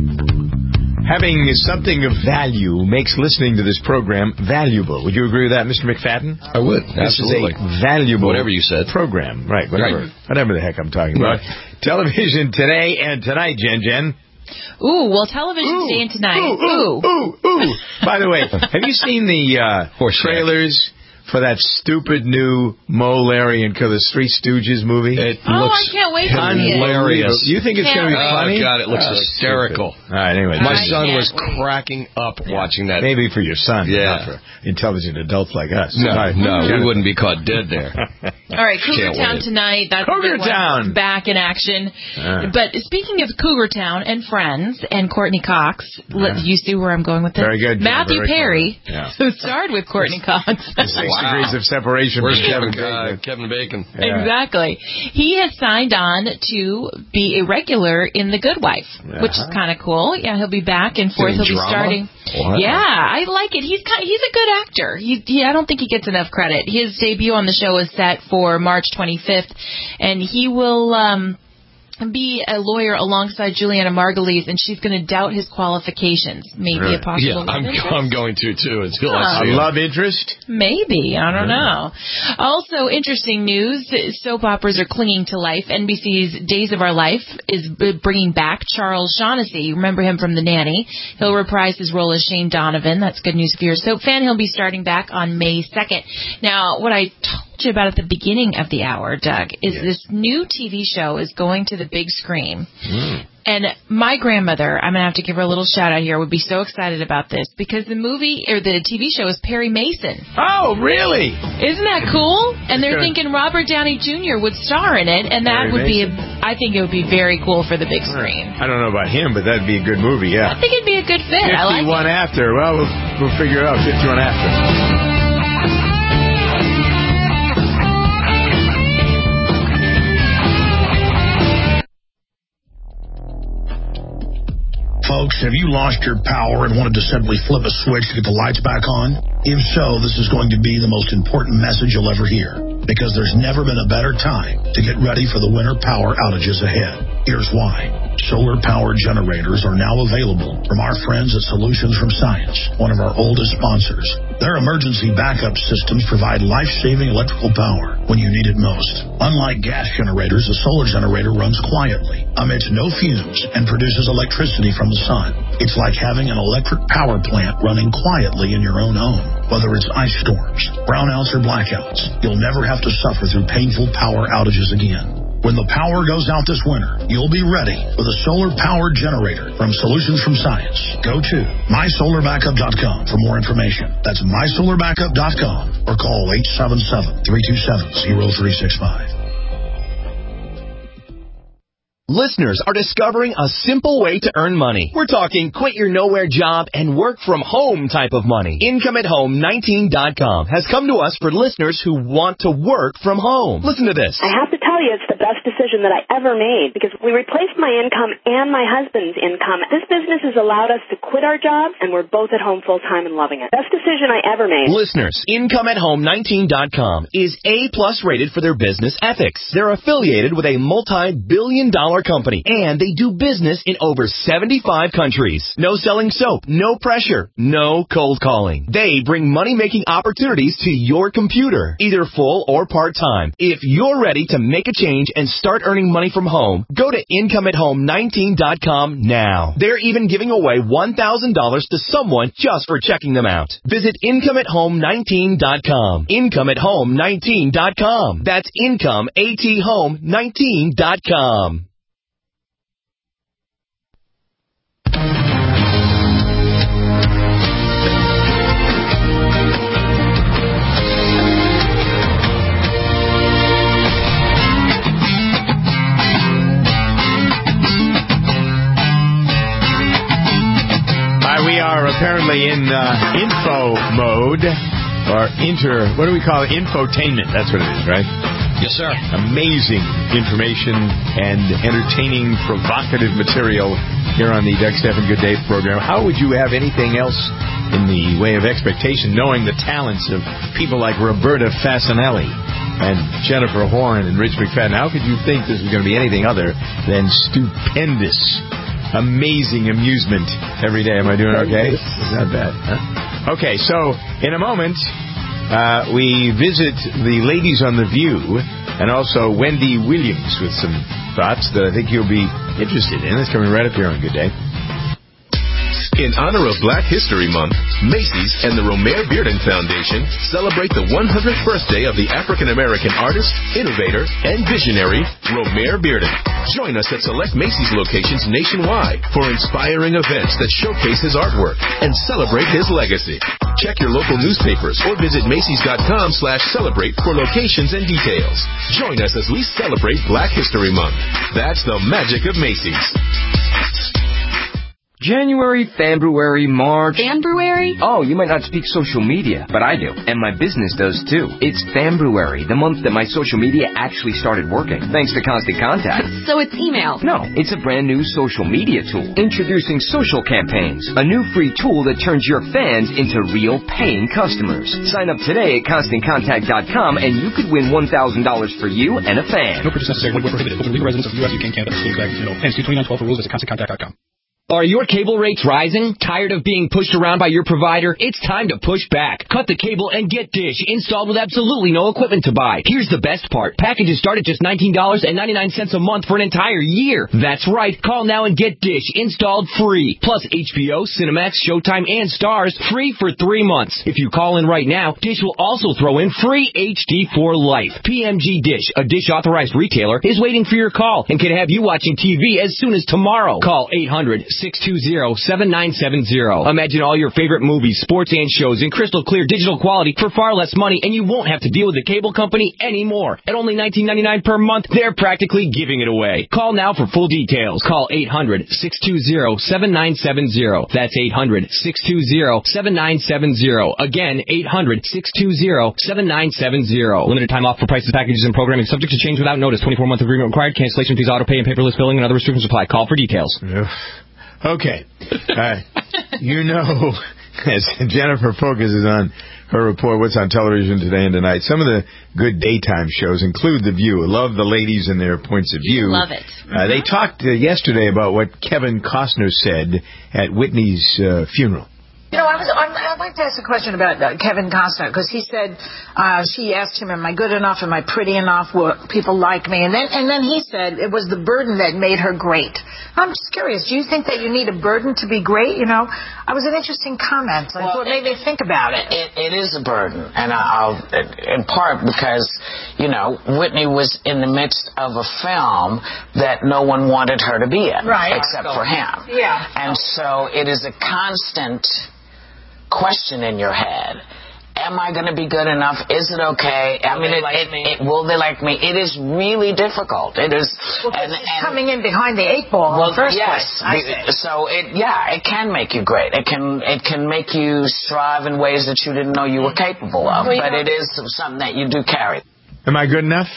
Speaker 1: Having something of value makes listening to this program valuable. Would you agree with that, Mr. McFadden?
Speaker 15: I would.
Speaker 1: This
Speaker 15: Absolutely.
Speaker 1: is a valuable
Speaker 15: whatever you said.
Speaker 1: program. Right, whatever the heck I'm talking about. Television today and tonight, Jen.
Speaker 3: Ooh, well, television today and tonight.
Speaker 1: Ooh. By the way, have you seen the trailers for that stupid new Mo, Larry, and the Three Stooges movie?
Speaker 15: It
Speaker 3: I can't wait to see it.
Speaker 15: hilarious.
Speaker 1: You think it's going to be funny?
Speaker 15: Oh, God, it looks hysterical.
Speaker 1: All right, anyway.
Speaker 15: My son was cracking up watching that.
Speaker 1: Maybe for your son, not for intelligent adults like us.
Speaker 15: No, we wouldn't be caught dead there.
Speaker 3: All right, Cougar Town tonight. That's
Speaker 1: Cougar Town
Speaker 3: back in action. But speaking of Cougar Town and Friends and Courtney Cox, you see where I'm going with this?
Speaker 1: Very good.
Speaker 3: Matthew Perry, who starred with Courtney Cox.
Speaker 1: 6 degrees of separation.
Speaker 15: Where's Kevin Bacon?
Speaker 3: Yeah. Exactly. He has signed on to be a regular in The Good Wife, which is kind of cool. Yeah, he'll be back and forth. He'll be starting.
Speaker 15: What?
Speaker 3: Yeah, I like it. He's a good actor. I don't think he gets enough credit. His debut on the show is set for March 25th, and he will be a lawyer alongside Juliana Margulies, and she's going to doubt his qualifications. Maybe a possible love interest.
Speaker 15: I'm going to, too, until
Speaker 1: A love interest?
Speaker 3: Maybe. I don't know. Also, interesting news. Soap operas are clinging to life. NBC's Days of Our Life is bringing back Charles Shaughnessy. You remember him from The Nanny. He'll reprise his role as Shane Donovan. That's good news if you're a soap fan. He'll be starting back on May 2nd. Now, what I told you about at the beginning of the hour, Doug, is this new TV show is going to the big screen. And my grandmother, I'm going to have to give her a little shout out here, would be so excited about this because the movie or the TV show is Perry Mason.
Speaker 1: Oh, really?
Speaker 3: Isn't that cool? And they're thinking Robert Downey Jr. would star in it, and that would be, I think it would be very cool for the big screen.
Speaker 1: I don't know about him, but that'd be a good movie, yeah.
Speaker 3: I think it'd be a good fit.
Speaker 1: 51
Speaker 3: I like it.
Speaker 1: After. Well, we'll figure it out. 51 After.
Speaker 9: Folks, have you lost your power and wanted to simply flip a switch to get the lights back on? If so, this is going to be the most important message you'll ever hear, because there's never been a better time to get ready for the winter power outages ahead. Here's why. Solar-powered generators are now available from our friends at Solutions from Science, one of our oldest sponsors. Their emergency backup systems provide life-saving electrical power when you need it most. Unlike gas generators, a solar generator runs quietly, emits no fumes, and produces electricity from the sun. It's like having an electric power plant running quietly in your own home. Whether it's ice storms, brownouts, or blackouts, you'll never have to suffer through painful power outages again. When the power goes out this winter, you'll be ready with a solar-powered generator from Solutions from Science. Go to mysolarbackup.com for more information. That's mysolarbackup.com or call 877-327-0365.
Speaker 25: Listeners are discovering a simple way to earn money. We're talking quit your nowhere job and work from home type of money. IncomeAtHome19.com has come to us for listeners who want to work from home. Listen to this.
Speaker 26: I have to tell you, it's the best decision that I ever made because we replaced my income and my husband's income. This business has allowed us to quit our jobs, and we're both at home full time and loving it. Best decision I ever made.
Speaker 25: Listeners, IncomeAtHome19.com is A+ rated for their business ethics. They're affiliated with a multi-billion-dollar company, and they do business in over 75 countries. No selling soap, no pressure, no cold calling. They bring money-making opportunities to your computer, either full or part-time. If you're ready to make a change and start earning money from home, go to IncomeAtHome19.com now. They're even giving away $1,000 to someone just for checking them out. Visit IncomeAtHome19.com. IncomeAtHome19.com. That's IncomeAtHome19.com.
Speaker 1: We are apparently in info mode, or what do we call it? Infotainment. That's what it is, right?
Speaker 15: Yes, sir.
Speaker 1: Amazing information and entertaining, provocative material here on the Doug Stephan Good Day program. How would you have anything else in the way of expectation, knowing the talents of people like Roberta Fasanelli and Jennifer Horn and Rich McFadden? How could you think this was going to be anything other than stupendous? Amazing amusement every day. Am I doing okay? It's not bad. Huh? Okay, so in a moment, we visit the ladies on The View and also Wendy Williams with some thoughts that I think you'll be interested in. It's coming right up here on Good Day.
Speaker 10: In honor of Black History Month, Macy's and the Romare Bearden Foundation celebrate the 100th birthday of the African-American artist, innovator, and visionary, Romare Bearden. Join us at select Macy's locations nationwide for inspiring events that showcase his artwork and celebrate his legacy. Check your local newspapers or visit Macys.com/celebrate for locations and details. Join us as we celebrate Black History Month. That's the magic of Macy's.
Speaker 8: January, February, March.
Speaker 27: February?
Speaker 8: Oh, you might not speak social media, but I do. And my business does too. It's February, the month that my social media actually started working, thanks to Constant Contact.
Speaker 27: So it's email?
Speaker 8: No, it's a brand new social media tool. Introducing Social Campaigns, a new free tool that turns your fans into real paying customers. Sign up today at ConstantContact.com and you could win $1,000 for you and a fan.
Speaker 12: No purchase necessary. When prohibited. Open to legal residents of the U.S., UK, and Canada. NC 2912 for rules. Visit ConstantContact.com.
Speaker 25: Are your cable rates rising? Tired of being pushed around by your provider? It's time to push back. Cut the cable and get Dish installed with absolutely no equipment to buy. Here's the best part. Packages start at just $19.99 a month for an entire year. That's right. Call now and get Dish installed free. Plus HBO, Cinemax, Showtime, and Stars free for 3 months. If you call in right now, Dish will also throw in free HD for life. PMG Dish, a Dish authorized retailer, is waiting for your call and can have you watching TV as soon as tomorrow. Call 800-620-7970. Imagine all your favorite movies, sports, and shows in crystal clear digital quality for far less money, and you won't have to deal with the cable company anymore. At only $19.99 per month, they're practically giving it away. Call now for full details. Call 800-620-7970. That's 800-620-7970. Again, 800-620-7970. Limited time offer for prices, packages, and programming subject to change without notice. 24-month agreement required. Cancellation fees, auto pay, and paperless billing and other restrictions apply. Call for details.
Speaker 1: Okay. You know, as Jennifer focuses on her report, what's on television today and tonight, some of the good daytime shows include The View. I love the ladies and their points of view.
Speaker 3: Love it.
Speaker 1: They talked yesterday about what Kevin Costner said at Whitney's funeral.
Speaker 11: You know, I'd like to ask a question about Kevin Costner, because he said, she asked him, am I good enough? Am I pretty enough? Will people like me? And then he said it was the burden that made her great. I'm just curious, do you think that you need a burden to be great? You know, it was an interesting comment. What made me think about it?
Speaker 16: It is a burden, and in part because, you know, Whitney was in the midst of a film that no one wanted her to be in, except for him.
Speaker 11: Yeah.
Speaker 16: And so it is a constant question in your head. Am I going to be good enough? Is it okay? I mean, will they like me? It is really difficult. It is.
Speaker 11: And coming in behind the 8 ball in the first place.
Speaker 16: So it can make you great. It can make you strive in ways that you didn't know you were capable of. But it is something that you do carry.
Speaker 1: Am I good enough?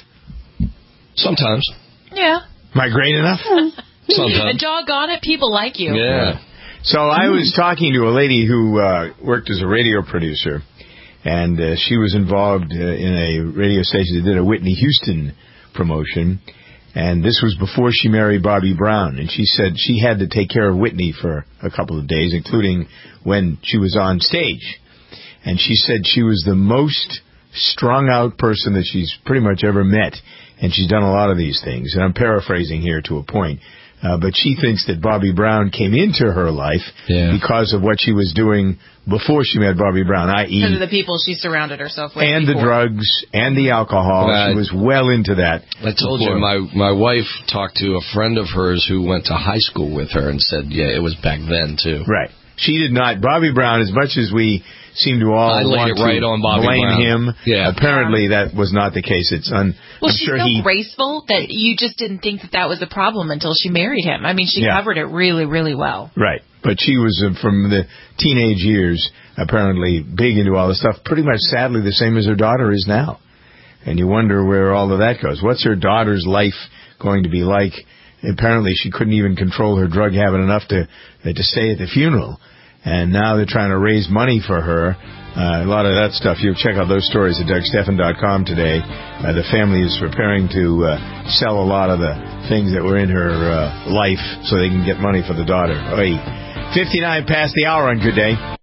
Speaker 15: Sometimes.
Speaker 3: Yeah.
Speaker 1: Am I great enough?
Speaker 15: Sometimes.
Speaker 3: Doggone it, people like you.
Speaker 15: Yeah.
Speaker 1: So I was talking to a lady who worked as a radio producer, and she was involved in a radio station that did a Whitney Houston promotion, and this was before she married Bobby Brown, and she said she had to take care of Whitney for a couple of days, including when she was on stage. And she said she was the most strung-out person that she's pretty much ever met, and she's done a lot of these things, and I'm paraphrasing here to a point. But she thinks that Bobby Brown came into her life because of what she was doing before she met Bobby Brown, i.e.
Speaker 3: because of the people she surrounded herself with.
Speaker 1: And the drugs and the alcohol. She was well into that.
Speaker 15: I told you, my wife talked to a friend of hers who went to high school with her and said, it was back then, too.
Speaker 1: Right. She did not. Bobby Brown, as much as we seem to all want to blame him, apparently that was not the case. She's
Speaker 3: so graceful that you just didn't think that was a problem until she married him. I mean, she covered it really, really well.
Speaker 1: Right. But she was, from the teenage years, apparently big into all this stuff, pretty much sadly the same as her daughter is now. And you wonder where all of that goes. What's her daughter's life going to be like? Apparently she couldn't even control her drug habit enough to stay at the funeral. And now they're trying to raise money for her. A lot of that stuff. You'll check out those stories at DougStephan.com today. The family is preparing to sell a lot of the things that were in her life so they can get money for the daughter. 59 past the hour on Good Day.